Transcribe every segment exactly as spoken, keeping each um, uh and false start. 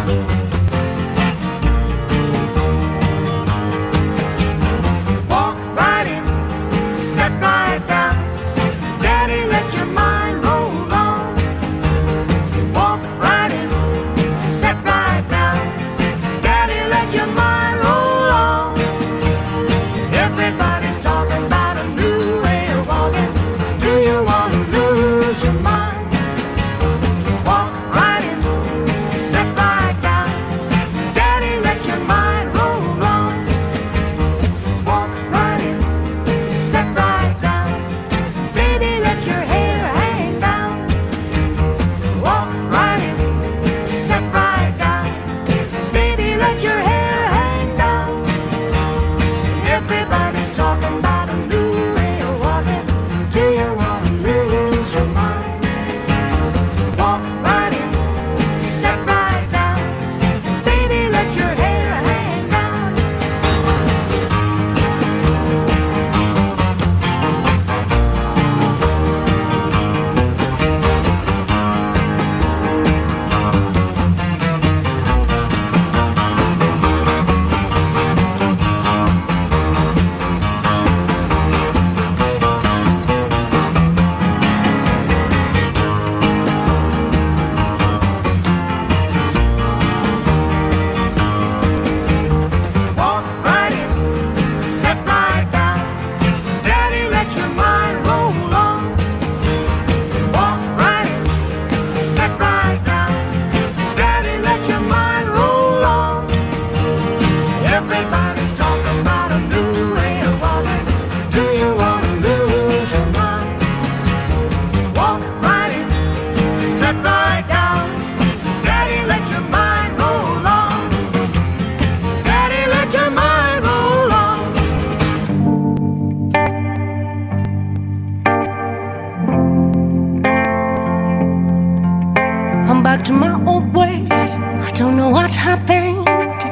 to my old ways. I don't know what happened to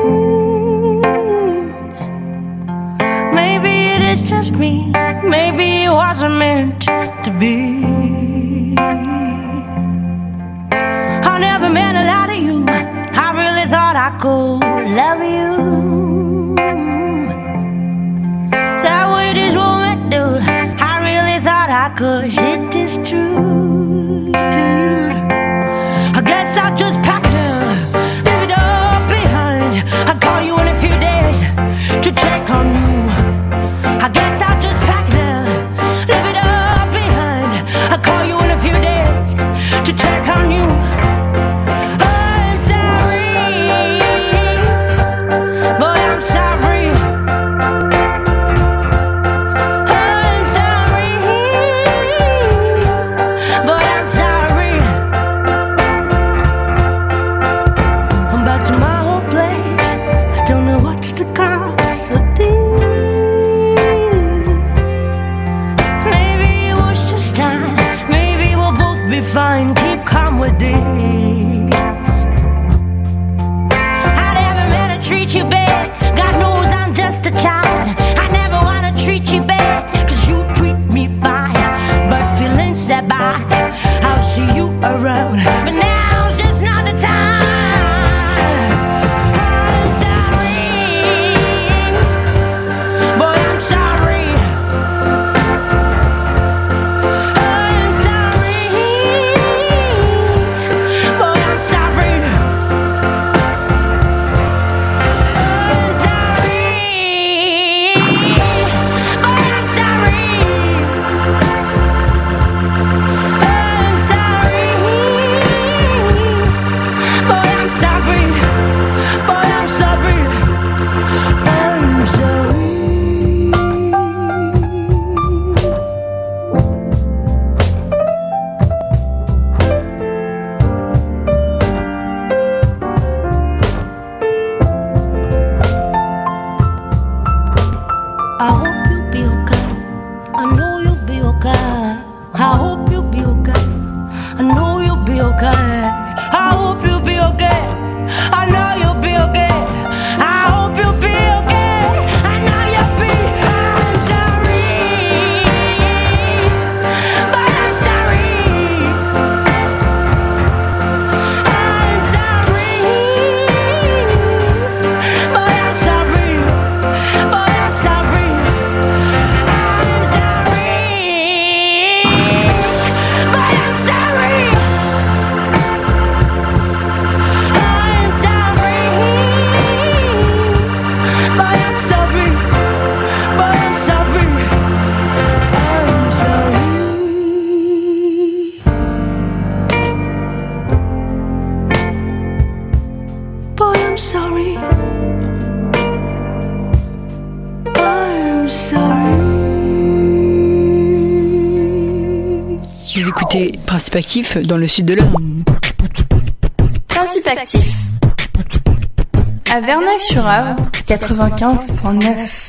do. Maybe it is just me. Maybe it wasn't meant to be. I never meant a lot of you. I really thought I could love you. That way this woman do. I really thought I could. It is true, true. I guess I'll just pack it up, leave it up behind. I'll call you in a few days to check on you. I guess I'll just pack it up, leave it up behind. I'll call you in a few days to check on you. I'm sorry, boy, I'm sorry. I'm sorry, boy, I'm sorry. I'm back to my old place. I don't know what's the cause of this. Maybe it was just time. Maybe we'll both be fine. Keep calm with this. I never meant to treat you bad. God knows I'm just a child. I never wanna treat you bad, cause you treat me fine. But feelings that bad, I'll see you around. But now's just not the time. I'm sorry, boy, I'm sorry. I'm sorry, boy, I'm sorry. I'm sorry, Vous écoutez Principe Actif dans le sud de l'Ain. Principe Actif à Verneuil-sur-Avre quatre-vingt-quinze virgule neuf.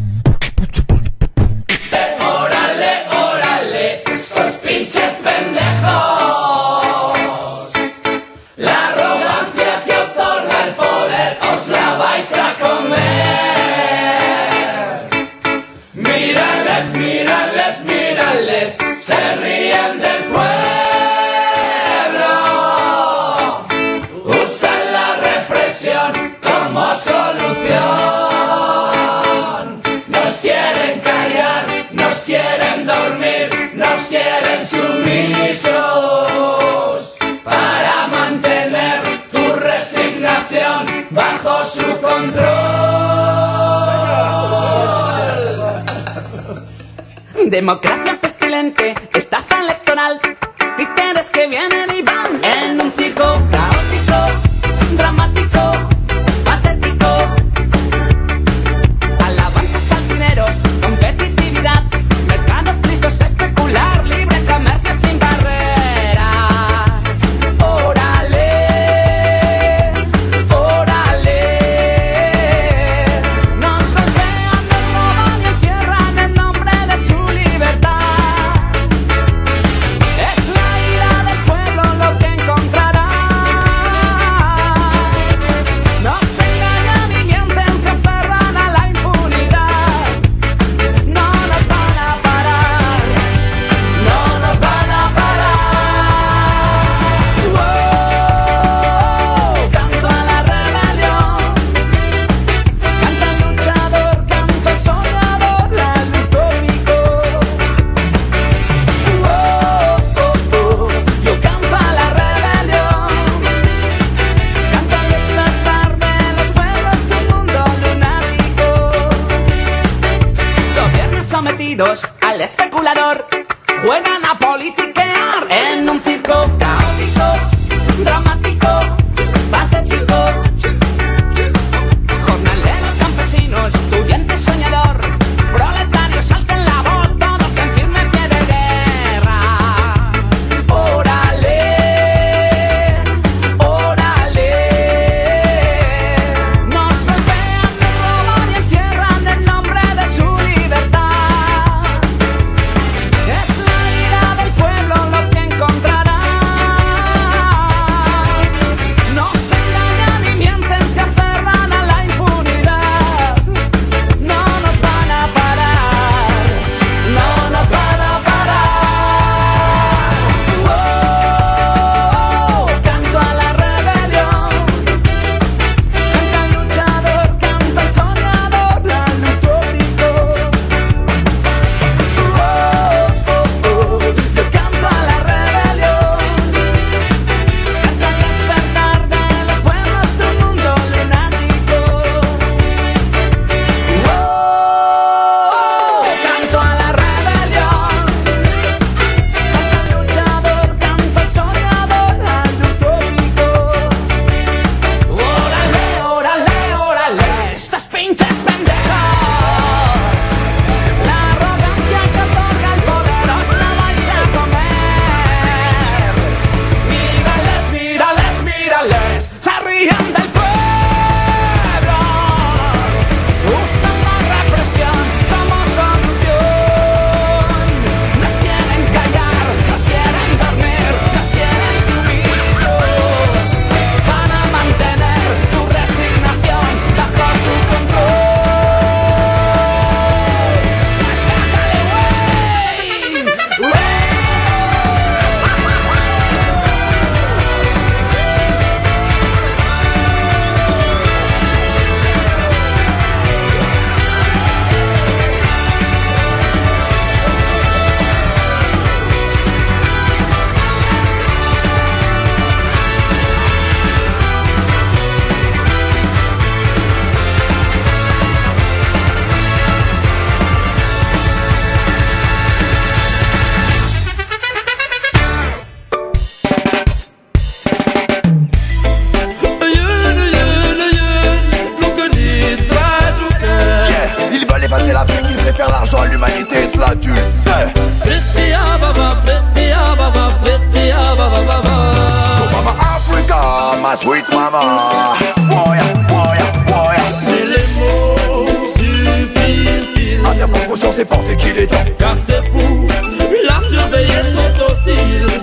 Órale, órale, estos pinches pendejos. La arrogancia que otorga el poder os la vais a comer. Mírales, mírales, mírales, se ríen del pueblo. Usan la represión como solución. Nos quieren callar, nos quieren dormir, nos quieren sumisos para mantener tu resignación bajo su control. Democracia pestilente, estafa electoral, títeres que vienen y van en un circo caótico, dramático, patético. Alabanzas al dinero, competitividad, mercados listos a especular, libre comercio sin barreras. Órale, órale. Nos golpean, nos roban y encierran en nombre de su libertad. Es la ira del pueblo lo que encontrará. Nos engañan y mienten, se aferran a la impunidad. No nos van a parar, no nos van a parar. Wow, canto a la rebelión, canta el luchador, canta el soñador, la luz cómico. Wow, yo canto a la rebelión, canta el despertar de los pueblos de un mundo lunático. Gobiernos sometidos al especulador juegan a politiquear en un circo caótico, dramático, patético. Jornaleros, campesinos, estudiantes, soñador, proletarios, alcen la voz, todos en firme pie de guerra. Órale, órale. Nos golpean, nos roban y encierran en nombre de su libertad. Es la ira del pueblo lo que encontrará. Nos engañan y mienten, se aferran a la impunidad. No nos van a parar, no nos van a parar. Wow, canto a la rebelión, canta el luchador, canta el soñador, la luz cómico. Yo canto a la rebelión, canta el despertar de los pueblos de un mundo lunático. Canto a la rebelión, canta el luchador, canta el soñador, la luz cómico. Órale, órale, órale, estas pinches pendejos. La arrogancia que otorga el poder os la vais a comer. Mírales, mírales, mírales, se ríen del pueblo. Usan la represión como solución. Nos quieren callar, nos quieren dormir, nos quieren sumisos para mantener tu resignación bajo su control. ¡Sácale, güey! ¡Güey! Yeah, ils veulent effacer l'Afrique, ils préfèrent l'argent à l'humanité, cela tu le sais. Frittia baba, frittia baba. sweet mama. Boya, boya, boya. Mais les mots suffisent-ils à bien prendre conscience et penser qu'il est temps? Car c'est fou, la surveiller sont hostiles.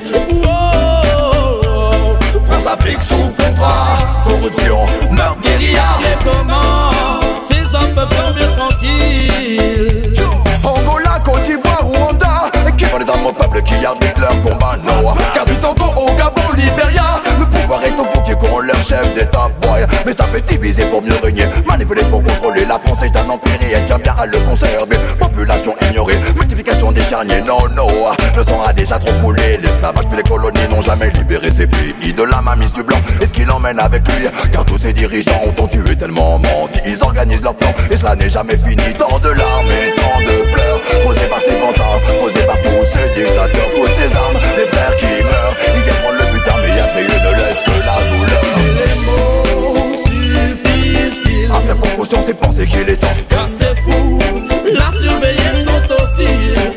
Wow. France-Afrique sous contrat, corruption, meurtre, guérilla. Et comment ces hommes peuvent dormir tranquilles? Angola, Côte d'Ivoire, Rwanda, qui vont les armes au peuple qui arbitrent leur combat, no. Car du Togo au Gabon, Libéria, le pouvoir est au fouquier qu'on leur chef d'état, boy. Mais ça fait diviser pour mieux régner, manipuler pour contrôler. La France est un empire et elle tient bien à le conserver. Population ignorée, multiplication des charniers, non, non. Le sang a déjà trop coulé, l'esclavage puis les colonies n'ont jamais libéré ces pays de la mainmise du blanc. Et ce qu'il emmène avec lui, car tous ces dirigeants ont tué tellement menti. Ils organisent leur plan et cela n'est jamais fini. Tant de larmes et tant de pleurs posés par ces pantins, posés par tous ces dictateurs, toutes ces armes, les frères qui meurent. Ils viennent prendre le butin mais après eux ne laissent que la douleur. Et les mots suffisent-ils à faire prendre conscience et penser qu'il est temps? Car c'est fou, la surveiller sont hostiles.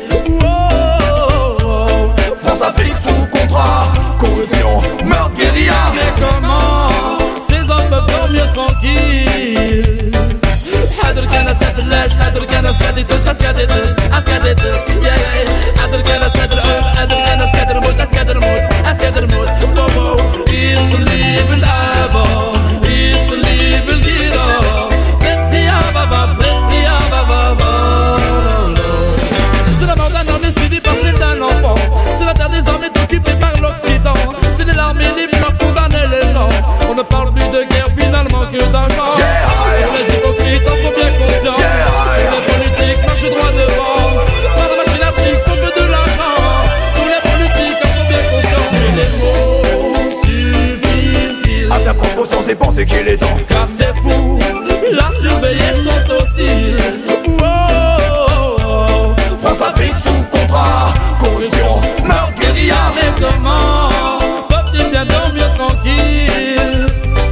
Wow. France-Afrique sous contrat, corruption, meurtre, guérilla. Mais comment ces hommes peuvent dormir tranquilles? حاضر كان سافلاش حاضر كان سكاديتوس اسكاديتوس اسكاديتوس يا يا حاضر كان سافلعوب حاضر كان سكادر موت اسكادر موت اسكادر موت بابا يخلي بالابا يخلي بالكيرا فتي يا بابا فتي يا بابا. C'est la mort d'un homme et suivi par celle d'un enfant. C'est la terre désormais occupée par l'Occident. C'est les larmes et les pleurs condamner les gens. On ne parle plus de guerre finalement que d'argent. Les hypocrites en sont bien conscients. Les politiques marchent droit devant. Par la machine afrique faut peu de l'argent. Tous les politiques en sont bien conscients. Et les mots suffisent-ils à faire prendre conscience et penser qu'il est temps? Car c'est fou, la surveiller sont hostiles. Wow. France-Afrique sous contrat, corruption, meurtre, guérilla. Mais comment peuvent-ils bien dormir tranquilles?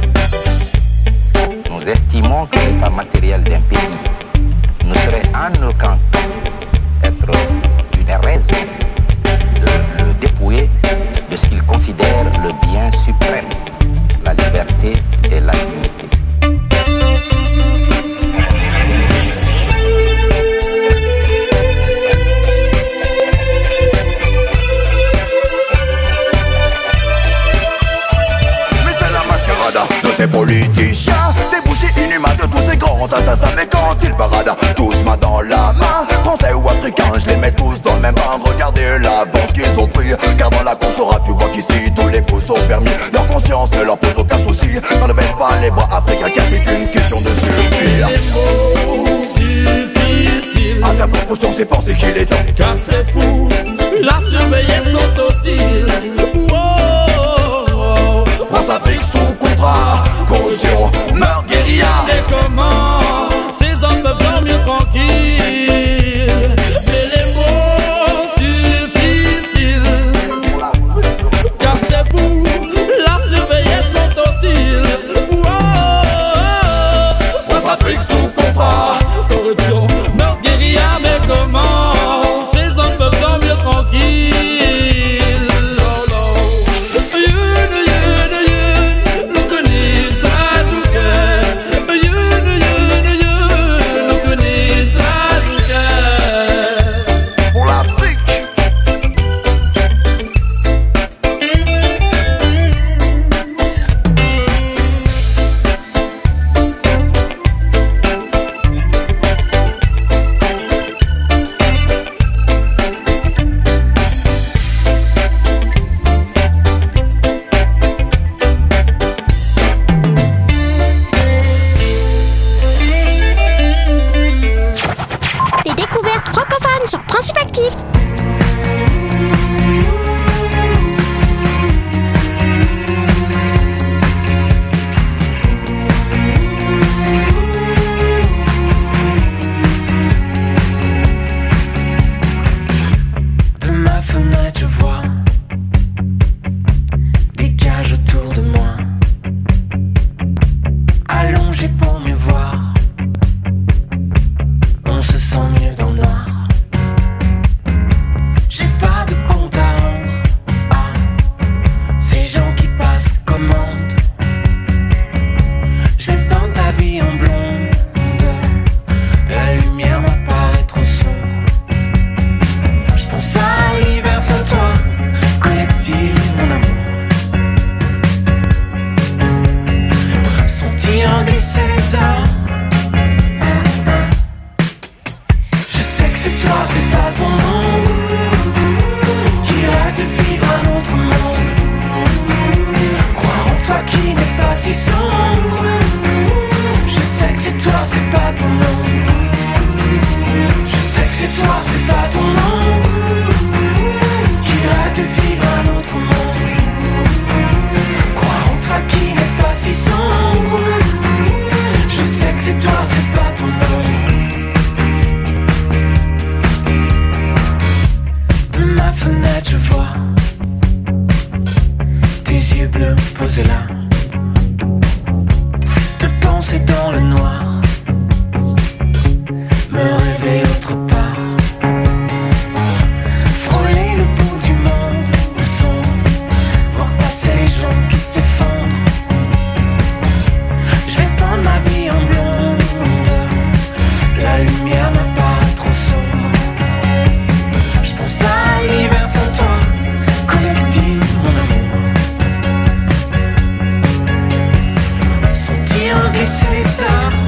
Nous estimons que l'état matériel d'un pays ne serait en aucun cas être une hérèse de le dépouiller de ce qu'il considère le bien suprême, la liberté et la dignité. De ces politiciens, ces bouchers inhumains, de tous ces grands assassins. Mais quand ils paradent, tous main dans la main, français ou africains, je les mets tous dans le même bain. Regardez l'avance qu'ils ont pris, car dans la course au rap, tu vois qu'ici tous les coups sont permis. Leur conscience ne leur pose aucun souci, on ne baisse pas les bras africains, car c'est une question de survie. Les mots suffisent-ils à faire prendre conscience et penser qu'il est temps? Car c'est fou, la surveiller sont hostiles. Wow. France-Afrique sous contrat, corruption, meurtre, guérilla. Et comment ces hommes peuvent dormir tranquilles? Mais les mots suffisent-ils? Car c'est fou, la surveiller sont hostiles. Wow. France-Afrique sous contrat, corruption, meurtre, guérilla. Mais comment ces hommes peuvent sentir glisser ça. Je sais que c'est toi, c'est pas ton monde qui rêve de vivre un autre monde. Croire en toi qui n'est pas si sombre. Je sais que c'est toi, c'est pas ton nom. Je sais que c'est toi, c'est pas ton nom qui rêve de vivre un autre monde. Croire en toi qui n'est pas si sombre. Je sais que c'est toi, c'est pas ton nom. De ma fenêtre je vois tes yeux bleus posés là, te penser dans le noir, me rêver autre part, frôler le bout du monde, le son, voir passer les gens qui s'effondrent. Je vais peindre ma vie en blonde, la lumière m'apparaît trop sombre. Je pense à l'hiver sans toi, collectif mon amour. Sentir glisser ça.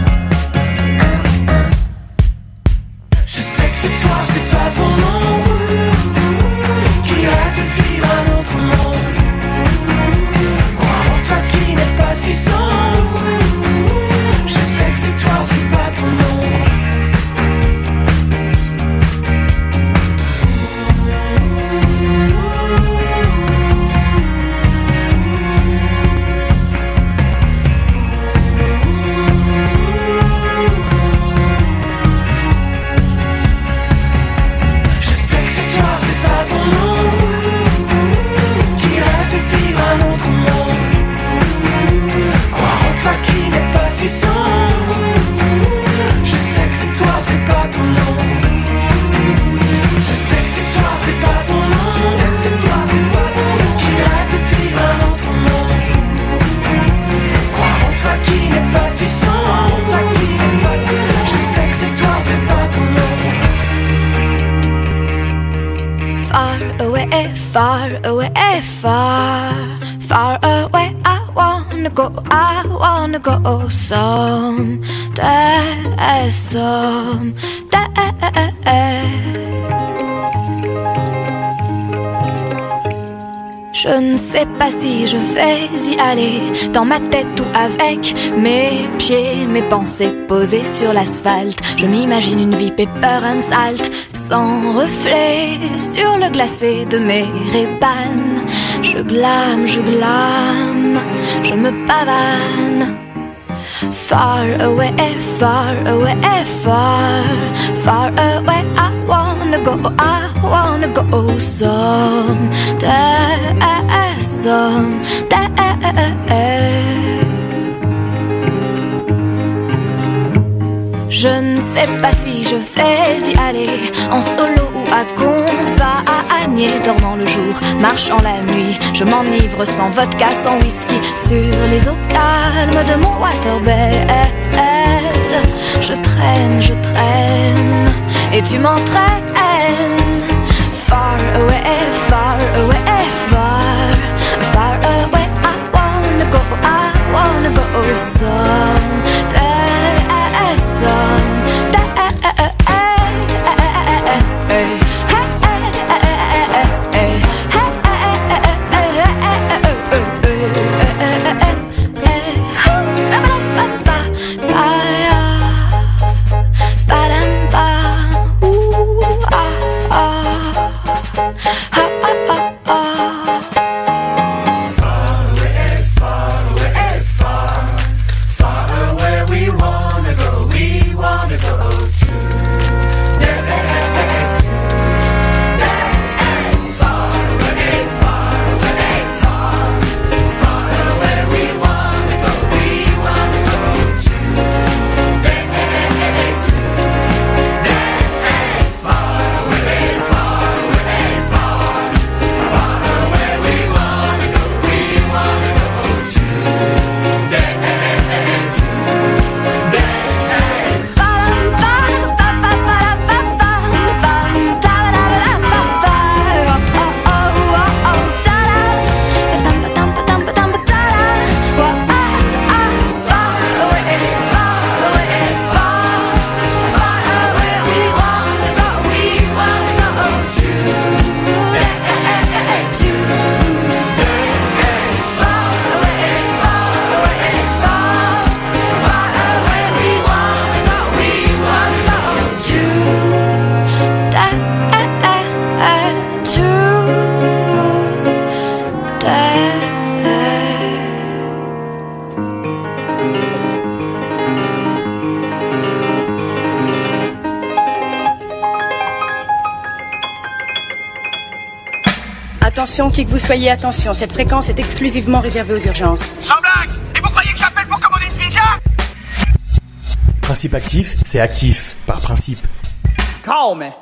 Je sais que c'est toi, c'est pas ton nom qui rêve de vivre un autre monde. Croire en toi qui n'est pas si sombre. Je sais que c'est toi, c'est pas ton nom. Je sais que c'est toi, c'est pas ton nom qui rêve de vivre un autre monde. Croire en toi qui n'est pas si sombre. Je sais que c'est toi, c'est pas ton nom. Je sais que c'est toi, c'est pas ton nom. Je sais que c'est toi, c'est pas ton nom qui rêve de vivre un autre monde. Croire en toi qui n'est pas si sombre. Je sais que c'est toi, c'est pas ton nom. Far away, far away, far, far away. I wanna go, I wanna go someday, someday. Je ne sais pas si je vais y aller, dans ma tête ou avec mes pieds, mes pensées posées sur l'asphalte. Je m'imagine une vie pepper and salt, sans reflet sur le glacé de mes Ray-Ban. Je glame, je glame, je me pavane. Far away, far away, far, far away. I wanna go, I wanna go someday, someday. Je ne sais pas si je vais y aller, en solo ou accompagné, dormant le jour, marchant la nuit. Je m'enivre sans vodka, sans whisky, sur les eaux calmes de mon waterbed. Je traîne, je traîne, et tu m'entraînes. Far away, far away, far, far away. I wanna go, I wanna go someday, someday. Ah, ah, ah. attention, qui que vous soyez, attention. Cette fréquence est exclusivement réservée aux urgences. Sans blague! Et vous croyez que j'appelle pour commander une pizza? Principe actif, c'est actif, par principe. Call me.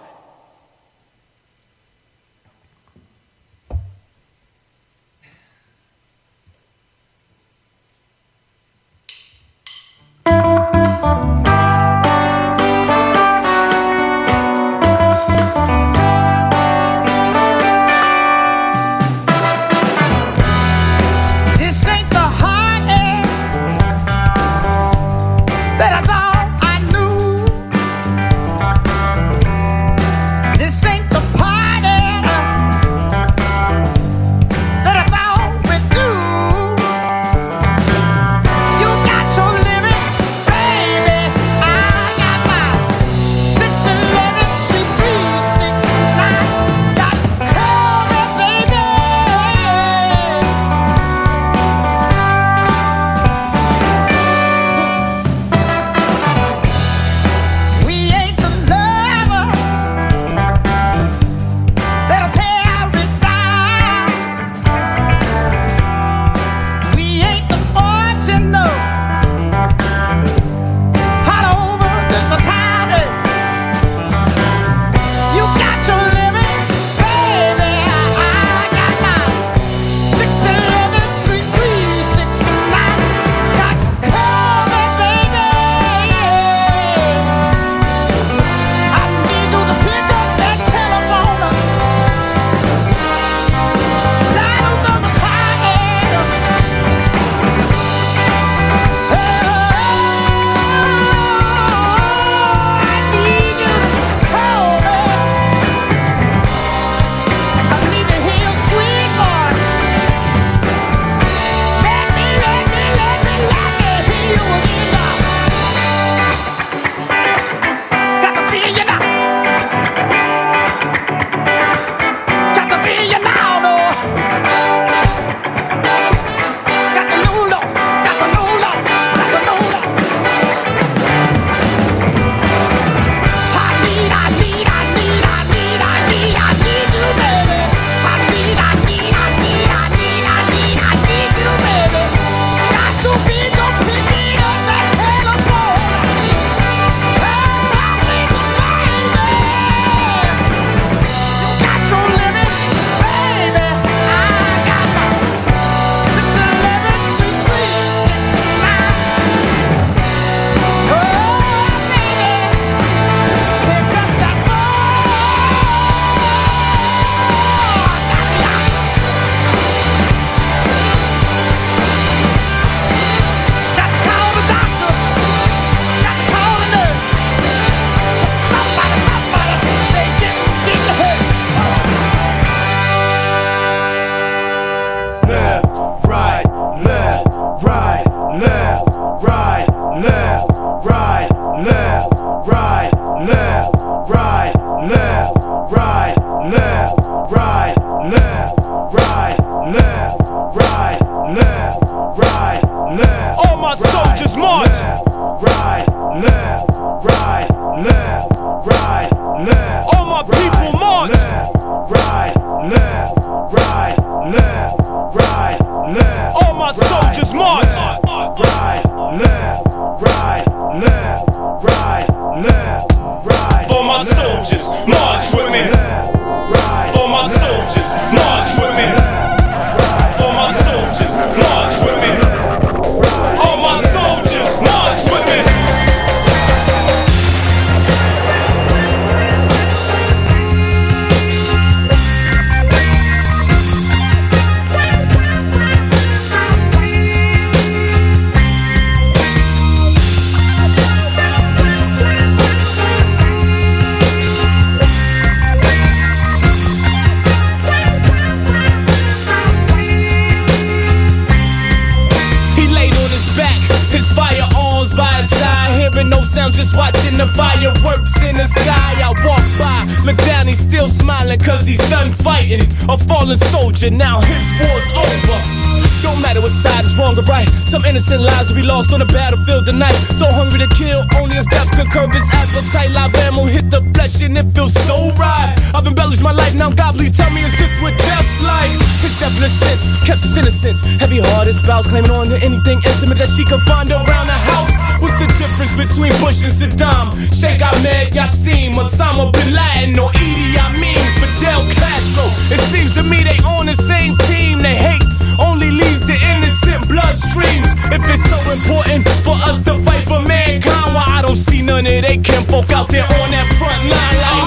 sound just watching the fireworks in the sky. I walk by, look down, he's still smiling cause he's done fighting. A fallen soldier, now his war's over. Don't matter what side is wrong or right, some innocent lives will be lost on the battlefield tonight. So hungry to kill, only if death could curb his appetite. Live ammo hit the flesh and it feels so right. I've embellished my life, now God please tell me it's just what death's like. His definite sense, kept his innocence. Heavy-hearted spouse claiming on to anything intimate that she could find around the house. What's the difference between Bush and Saddam? Sheikh Ahmed Yassin, Osama Bin Laden, or Idi Amin, Fidel Castro? It seems to me they on the same team. They hate only leads to innocent bloodstreams. If it's so important for us to fight for mankind, why I don't see none of they kinfolk out there on that front line like